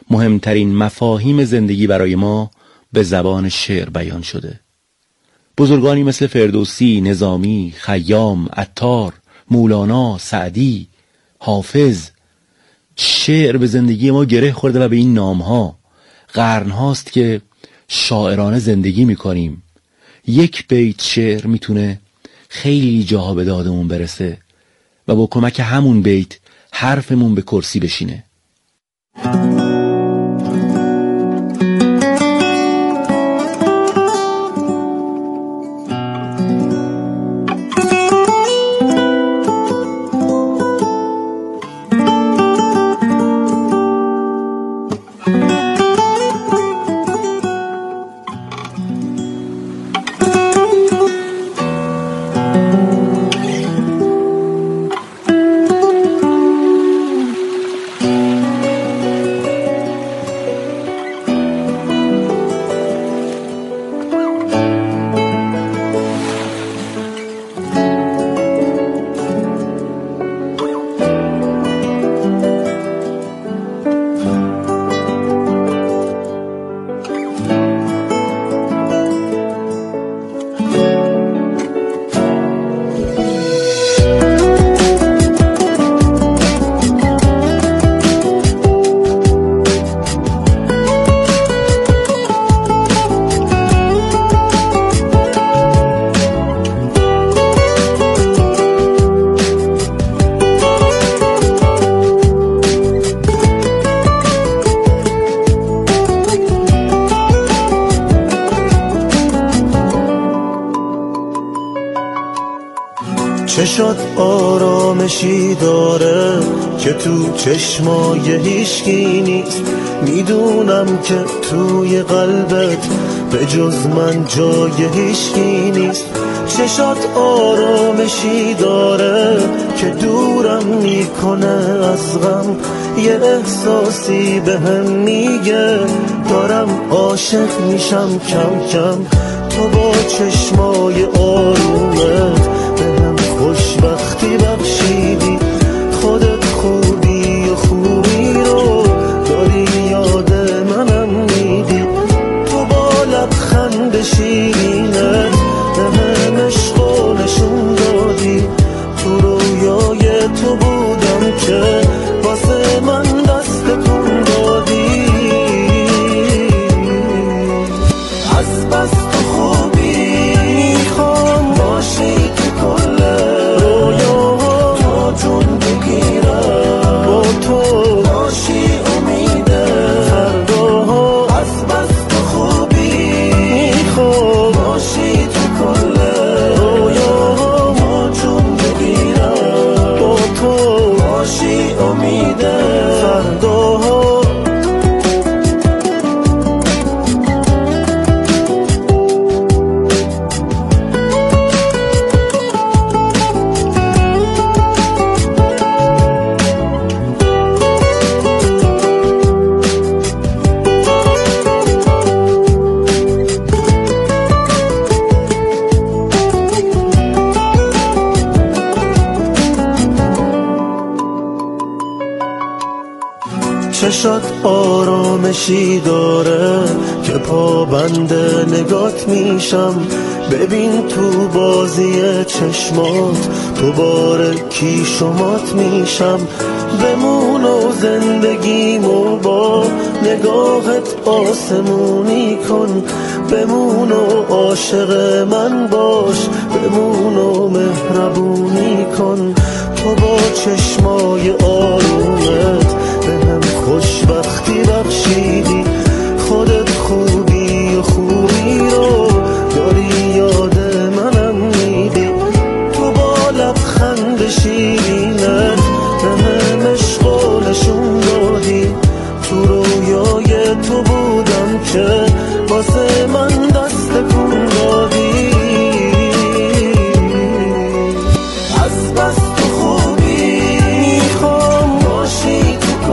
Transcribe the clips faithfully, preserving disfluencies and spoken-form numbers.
مهمترین مفاهیم زندگی برای ما به زبان شعر بیان شده. بزرگانی مثل فردوسی، نظامی، خیام، عطار، مولانا، سعدی، حافظ، شعر به زندگی ما گره خورده و به این نامها قرن هاست که شاعرانه زندگی میکنیم. یک بیت شعر میتونه خیلی جاها به دادمون برسه و با کمک همون بیت حرفمون به کرسی بشینه. چشات آرامشی داره که تو چشمای هیچکی نیست. میدونم که توی قلبت به جز من جای هیچکی نیست. چشات آرامشی داره که دورم میکنه از غم. یه احساسی به هم میگه دارم عاشق میشم کم کم. تو با چشمای آرومت به هم خوشبختی بخشیدی. خودت خوبی و خوبی رو داری یاد منم میدی. تو با لبخند شیرینت به هم عشقو نشون دادی. تو رویای تو بودم که واسه من دست کن دادی. از بس تو خوبی میخوام باشی که کل رویا تو جون بگیرم. با تو باشی امیده فردا. از بس تو خوبی میخوام باشی تو کل رویا تو جون بگیرم. با تو باشی امیده فردا. چشات آرامشی داره که پابند نگات میشم. ببین تو بازی چشمات دوباره کی شمات میشم. بمون و زندگیمو با نگاهت آسمونی کن. بمون و عاشق من باش. بمون و مهربونی کن. تو با چشمای آرومت به هم خوشبختی بخشیدی. خودت خوبی و خوبی رو داری یاد منم میدی. تو با لبخند شیرینت به هم عشقو نشون دادی. تو رویای تو بودم که واسه من دست کن دادی. از بس تو خوبی میخوام باشی تو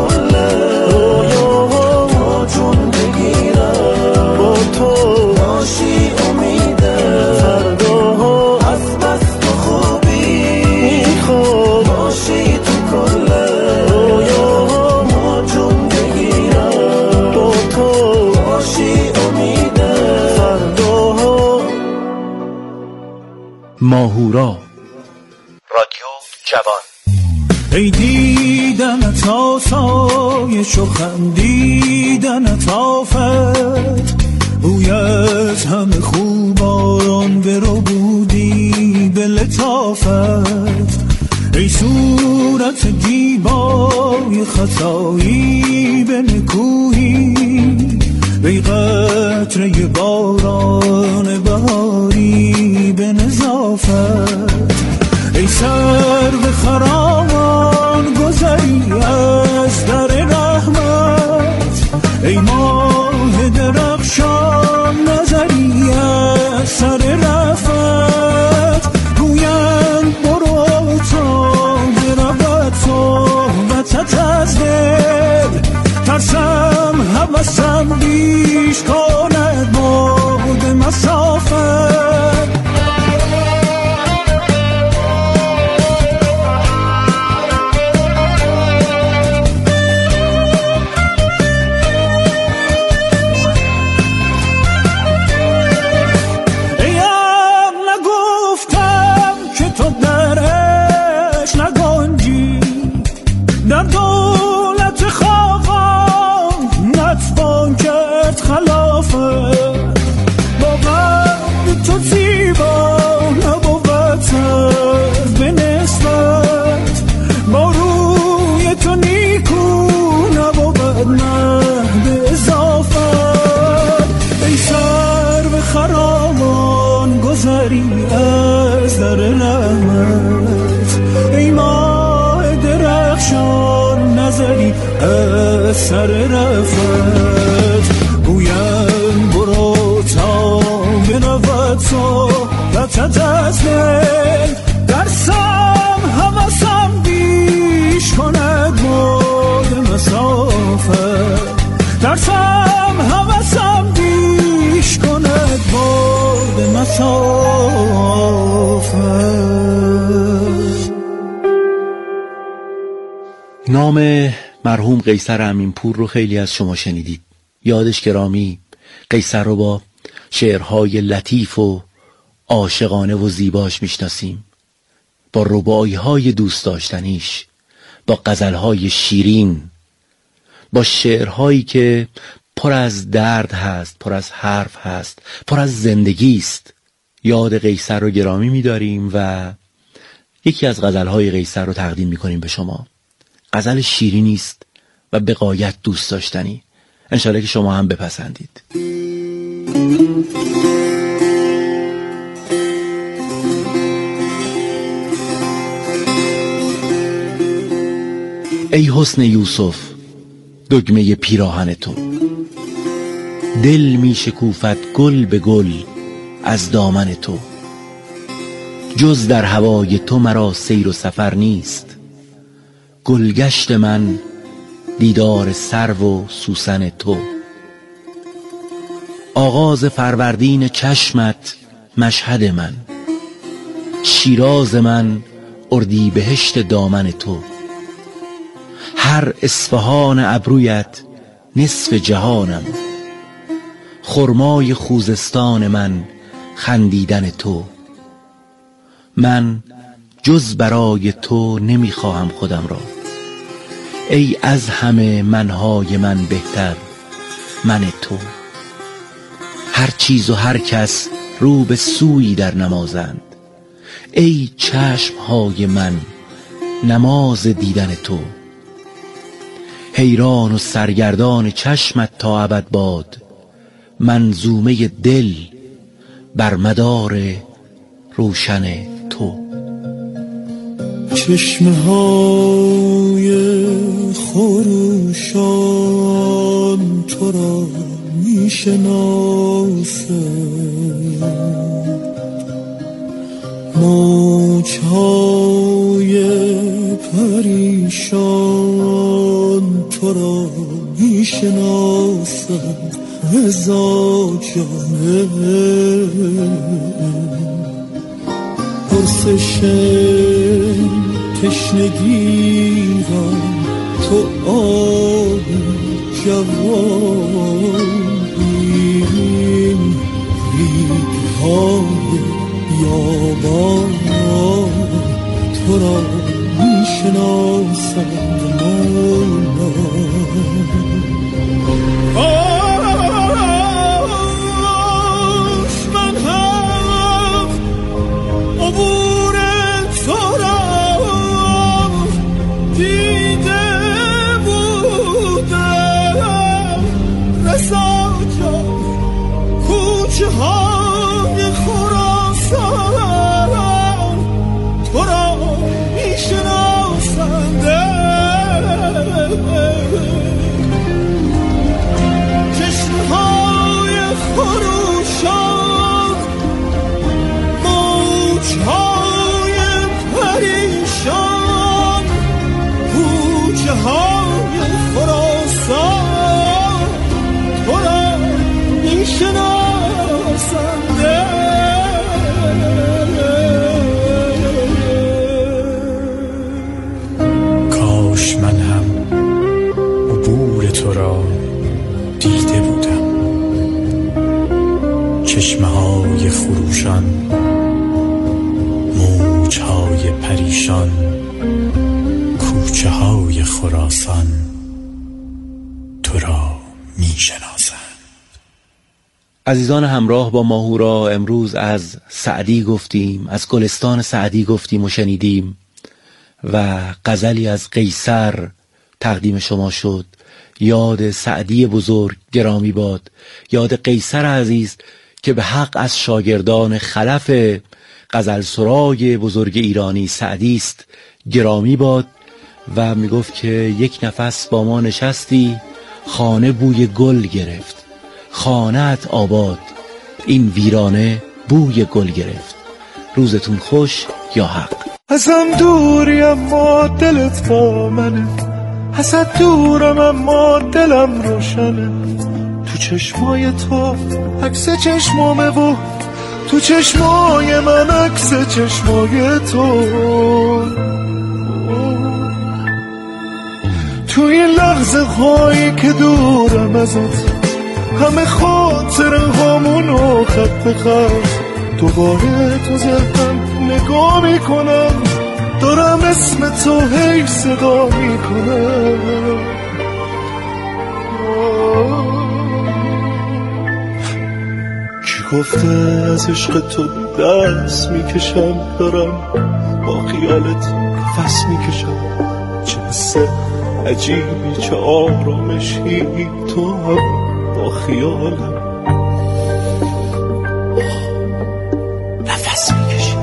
ماهورا. رادیو جوان. ای دیدنت آسایش و خندیدنت آفت، بوی از همه خوبان برو بودی به لطافت. ای صورت دیبای خطایی به نکویی، ای قطره باران بهاری به نظافت. ای سرو خرامان گذری از در رحمت، ای ماه درخشان نظری از سر رفت. گویند برو تا برود صحبتت از دل، ترسم هوسم بیش کند باد مسافت. از در رحمت، ای ماه درخشان نظری از سر رفت. گویم برو تا برود صحبتت از دل، درسم هوسم بیش کند باد مسافت. درسم هوسم بیش کند باد مسافت. نام مرحوم قیصر امینپور رو خیلی از شما شنیدید. یادش گرامی. قیصر رو با شعرهای لطیف و عاشقانه و زیباش میشناسیم، با رباعی‌های دوست داشتنیش، با غزل‌های شیرین، با شعرهایی که پر از درد هست، پر از حرف هست، پر از زندگی است. یاد قیصر رو گرامی می‌داریم و یکی از غزل‌های قیصر رو تقدیم می‌کنیم به شما. غزل شیرینی است و به غایت دوست داشتنی. انشالله که شما هم بپسندید. ای حسن یوسف دگمه پیراهن تو، دل می شکوفد گل به گل از دامن تو. جز در هوای تو مرا سیر و سفر نیست، گلگشت من دیدار سرو و سوسن تو. آغاز فروردین چشمت مشهد من، شیراز من اردیبهشت دامن تو. هر اصفهان ابرویت نصف جهانم، خرمای خوزستان من خندیدن تو. من جز برای تو نمیخواهم خودم را، ای از همه منهای من بهتر من تو. هر چیز و هر کس رو به سویی در نمازند، ای چشمهای من نماز دیدن تو. حیران و سرگردان چشمت تا ابد باد، منظومه دل بر مدار روشن تو. چشمه های خروشان تو را می شناسد، موج های پریشان تو را می شناسد. رضا جانه پرسش تشنگی را تو آب جوانی، ریگ‌های بیابان تو را میشناسند مولا آش من هم عبور تو را دیده بودم رسا جان کوچه های خراسان تو را میشناسند چشمهای خروشان موجهای پریشان کوچه های خراسان تو را میشناسند کاش من هم عبور تو را دیده بودم چشمه های خروشان موج های پریشان کوچه های خراسان تو را می شناسند. عزیزان همراه با ماهورا، امروز از سعدی گفتیم، از گلستان سعدی گفتیم و شنیدیم و غزلی از قیصر تقدیم شما شد. یاد سعدی بزرگ گرامی باد، یاد قیصر عزیز که به حق از شاگردان خلف غزل سرای بزرگ ایرانی سعدی است گرامی باد و می گفت که یک نفس با ما نشستی خانه بوی گل گرفت، خانه‌ات آباد این ویرانه بوی گل گرفت. روزتون خوش یا حق. ازم دوری اما دلت با منه، ازت دورم اما دلم روشنه، تو چشمای تو عکس چشمامه و تو چشمای من عکس چشمای تو. تو این لحظه هایی که دورم ازت همه خاطره هامونو خط به خط دوباره تو ذهنم نگاه میکنم، دارم اسم تو هی صدا میکنم. کی گفته از عشق تو دست میکشم، دارم با خیالت نفس میکشم. چه حس عجیبی، چه آرامشی، تو هم با خیالم نفس میکشی.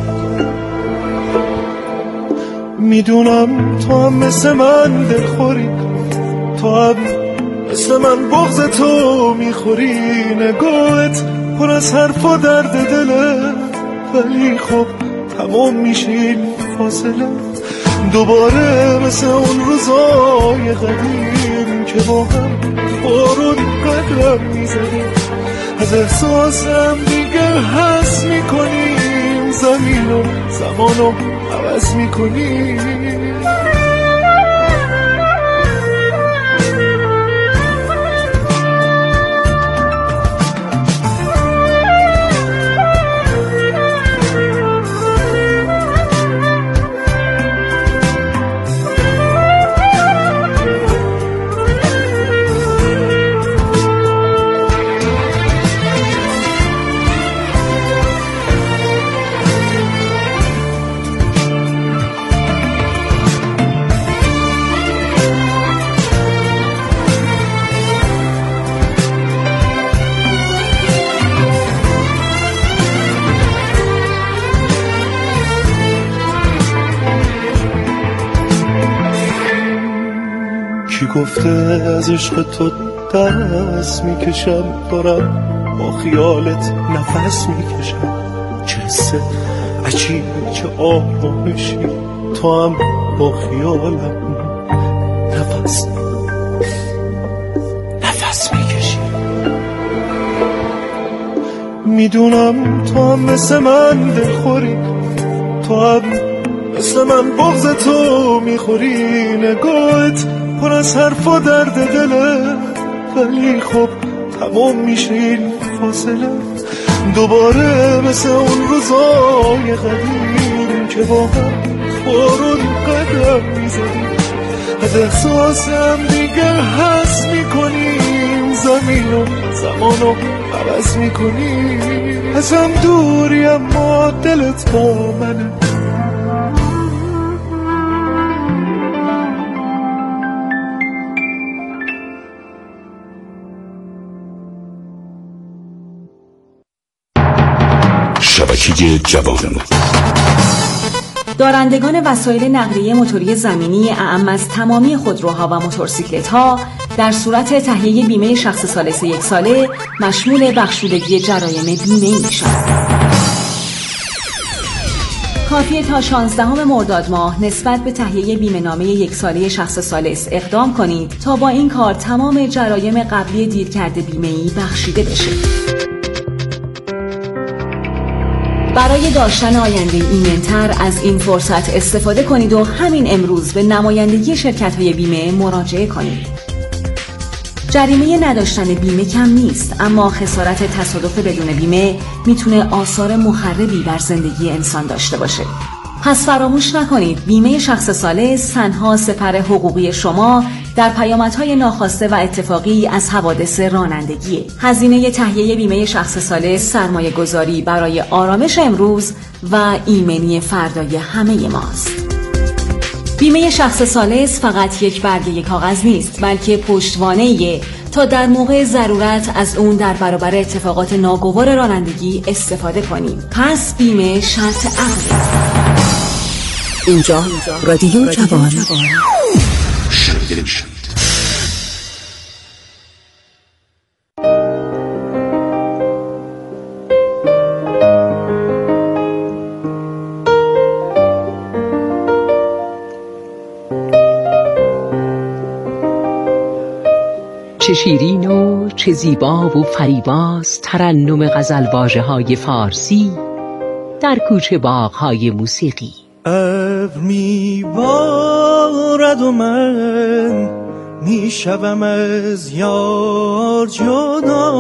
میدونم تو هم مثل من دلخوری، تو هم مثل من بغض تو میخوری. نگاهت پر از حرف و درد دله، ولی خب تمام میشه این فاصله. دوباره مثل اون روزای قدیم که با هم بارون قدرم میزنیم، از احساسم دیگه حس میکنیم، زمین و زمانو عوض میکنیم. گفته از عشق تو دست میکشم، دارم با خیالت نفس میکشم. چه حس عجیبی، چه آرامشی، تو هم با خیالم نفس نفس میکشی. میدونم تو هم مثل من دلخوری، تو هم مثل من بغض تو میخوری. نگاهت پر از حرف و درد دله، ولی خب تمام میشه این فاصله. دوباره مثل اون روزای قدیم که با هم بارون قدم میزدیم، از احساسم دیگه حس میکنیم، زمین و زمان رو عوض میکنیم، از هم دوری اما دلت با منه. شبکه جوان دارندگان وسایل نقلیه موتوری زمینی اعم از تمامی خودروها و موتورسیکلت‌ها در صورت تهیه بیمه شخص ثالث یک ساله مشمول بخشودگی جرایم بیمه‌ای میشوند. کافیه تا شانزدهم مرداد ماه نسبت به تهیه بیمه نامه یک ساله شخص ثالث اقدام کنید تا با این کار تمام جرایم قبلی دیرکرد بیمه‌ای بخشیده بشه. برای داشتن آینده ایمن‌تر از این فرصت استفاده کنید و همین امروز به نمایندگی شرکت‌های بیمه مراجعه کنید. جریمه نداشتن بیمه کم نیست، اما خسارت تصادف بدون بیمه میتونه آثار مخربی بر زندگی انسان داشته باشه. پس فراموش نکنید بیمه شخص ثالث تنها سپر حقوقی شما در پیامدهای ناخواسته و اتفاقی از حوادث رانندگیه. هزینه تهیه بیمه شخص ثالث سرمایه گذاری برای آرامش امروز و ایمنی فردای همه ماست. بیمه شخص ثالث فقط یک برگه کاغذ نیست، بلکه پشتوانه‌ایه تا در موقع ضرورت از اون در برابر اتفاقات ناگوار رانندگی استفاده کنیم. پس بیمه شرط عقله. اینجا رادیو جوان. چه شیرین و چه زیبا و فریباز ترنم غزلواژه های فارسی در کوچه باغ‌های موسیقی. ابر میبارد و من میشوم از یار جدا،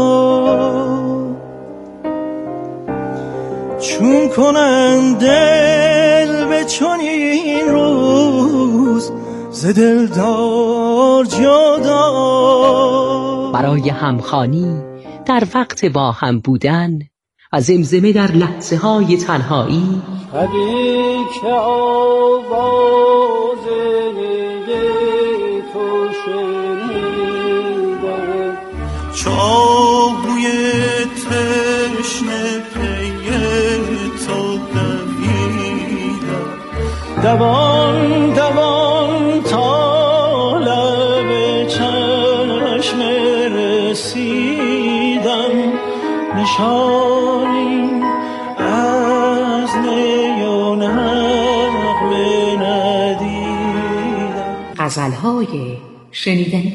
چون کنم دل به چنین روز ز دلدار جدا. برای همخوانی در وقت با هم بودن و زمزمه در لحظه های تنهایی، شبی که آواز تو شنیدم، چاهوی تشنه پی تو دویدم، دوان دوان تا لب چشم رسیدم، نشانی از نی و نغمه ندیدم. غزل‌های شنیدنی.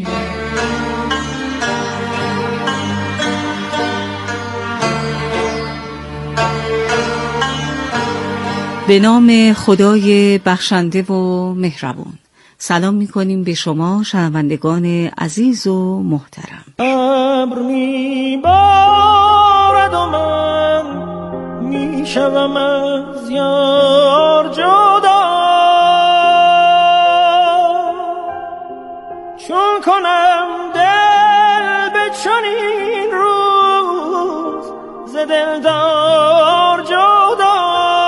به نام خدای بخشنده و مهربون. سلام می‌کنیم به شما شنوندگان عزیز و محترم. ابر میبارد و من میشوم از یار جدا، چون کنم دل به چنین روز ز دلدار جدا.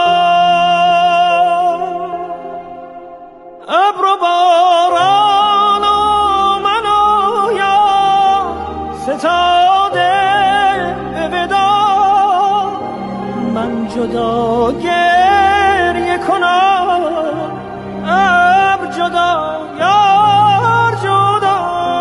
ابر و باران و من و یار ستاده به ودا، من جدا گریه کنم، ابر جدا یار جدا.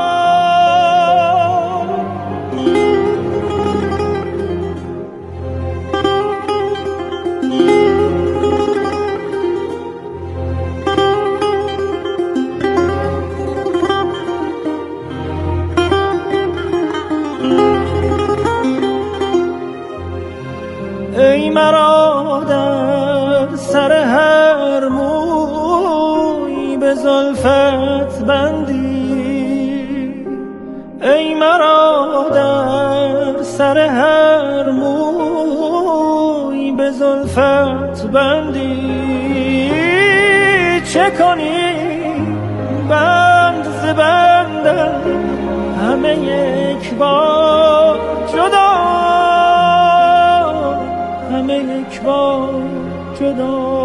ای مرا در سر هر موی به زلفت بندی، ای مرا در سر هر موی به زلفت بندی، چه کنی بند ز بندم همه یک بار جدا، همه یک بار جدا.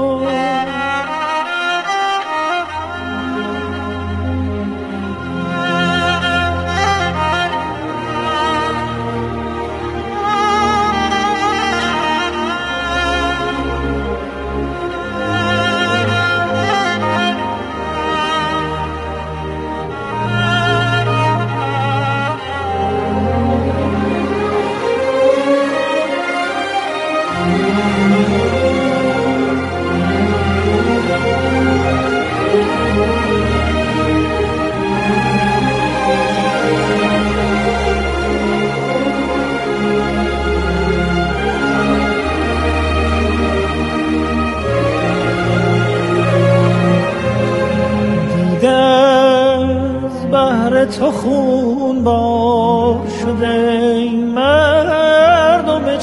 تو خون بار شده ای مردم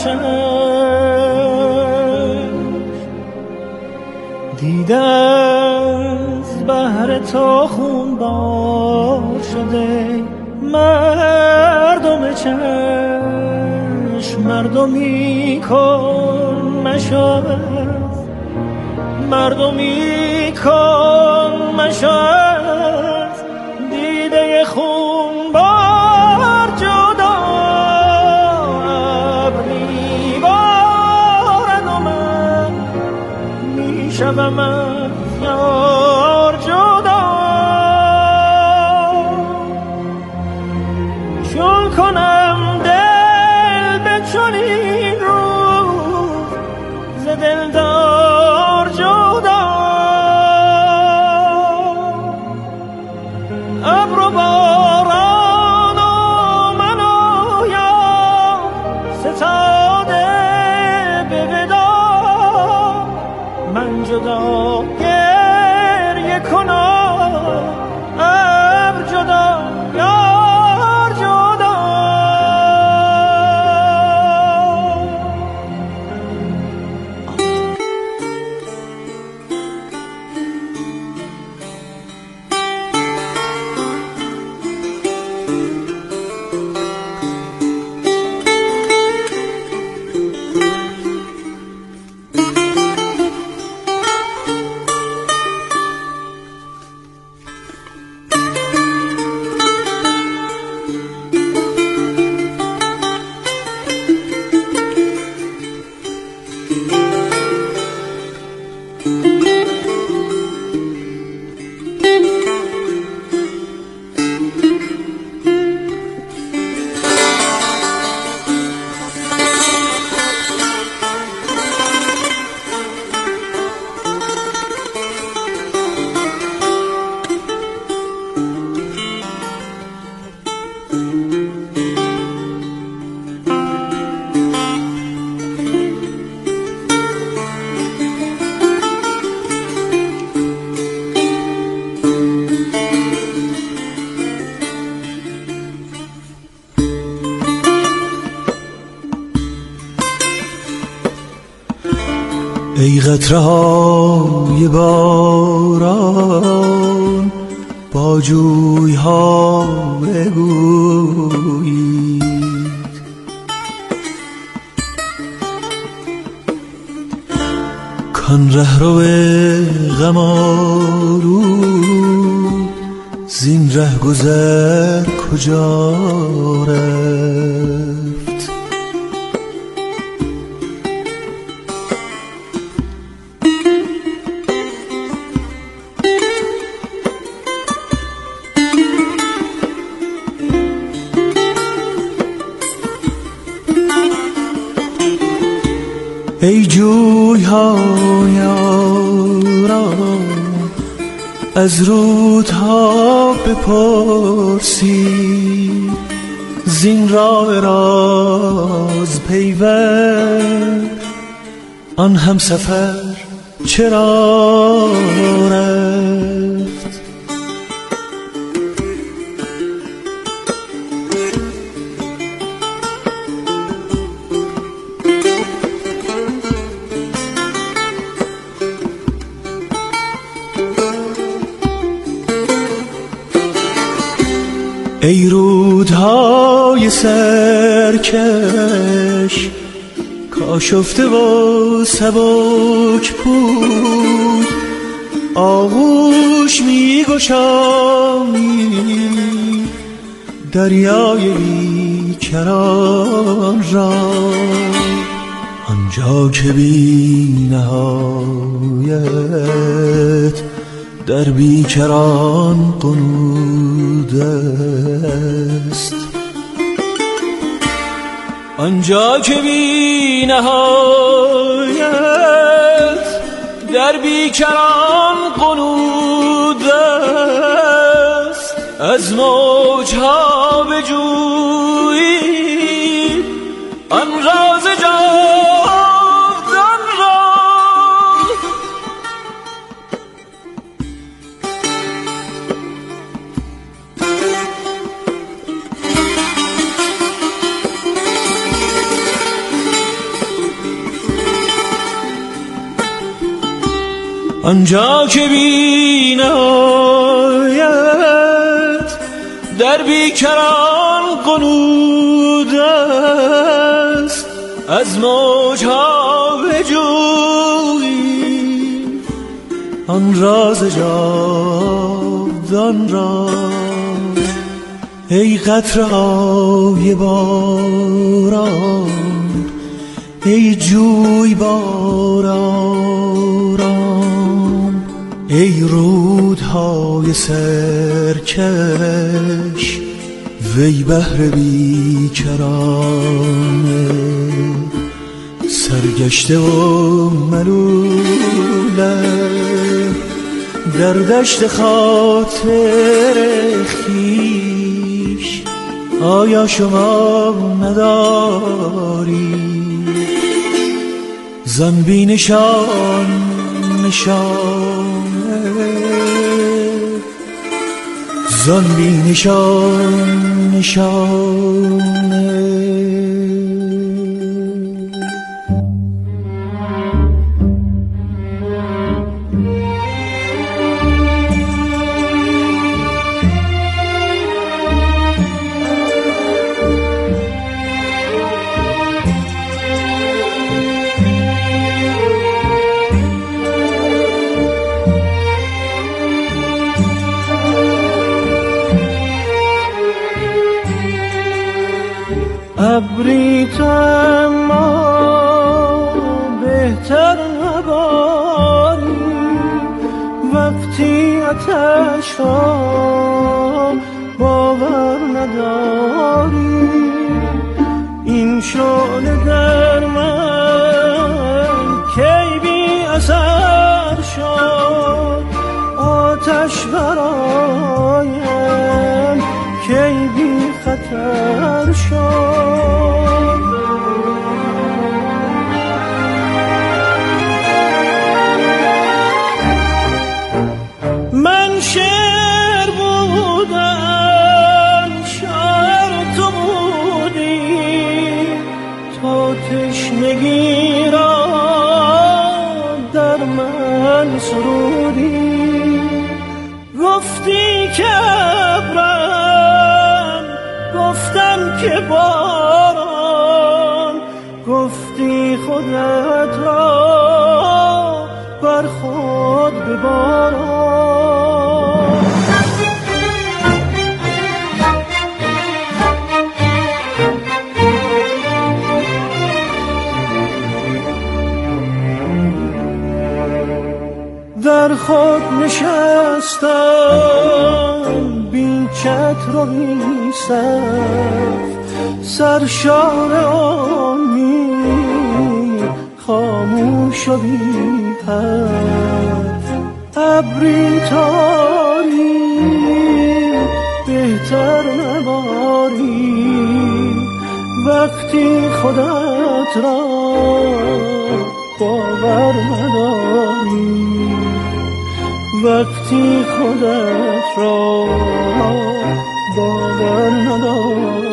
چشم، دیده از بحر تو خون بار شده مردم چشم. مردمی کن مشاهد، مردمی کن مشاهد، دیده خون بار جدا. ابری بارد و من میشوم از یار جدا. چون کنم دل به چنین روز ز دلدار جدا. ابر و باران و من و یار ستاده به وداع، من جدا گریه کنم ابر جدا یار جدا. ای قطره‌های باران با جوی‌ها بگویید، کان رهرو غم آلود زین ره گذر کجا رفت. ای جوی‌های آرام از رودها بپرسید، زین راه راز پیوند آن همسفر چرا رفت. ای رودهای سرکش کاشفته و سبک پود، آغوش می گشایی دریای بیکران را، آنجا که بی نهایت در بیکران قنود است، آنجا که بی نهایت در بیکران قنود است. از موجها بجویی آن راز جاودان را، آنجا که بی نهایت در بیکران قنود است. از موجها بجویی آن راز جاودان را، ای قطره های باران، ای جوی باران، ای رودهای سرکش، وی بحر بیکرانه سرگشته و ملوله در دشت خاطر خویش. آیا شما نداری زن بی نشان نشانه، زن بی نشان نشانه؟ ابری تو اما بهتر نباری، وقتی آتش را باور نداری. این شعله در من کی بی اثر شد، آتش برایم کی بی خطر شد. من شعر بودم، شاعر تو بودی، تو تشنگی را در من سرودی. گفتی که ابرم، گفتم که باران، گفتی خودت را بر خود بباران. در خود نشستم بی چتر و بی صف، سرشار امید خاموش و بی حرف. ابری تاری بهتر نباری، وقتی خودت را باور نداری، وقتی خودت را باور نداری.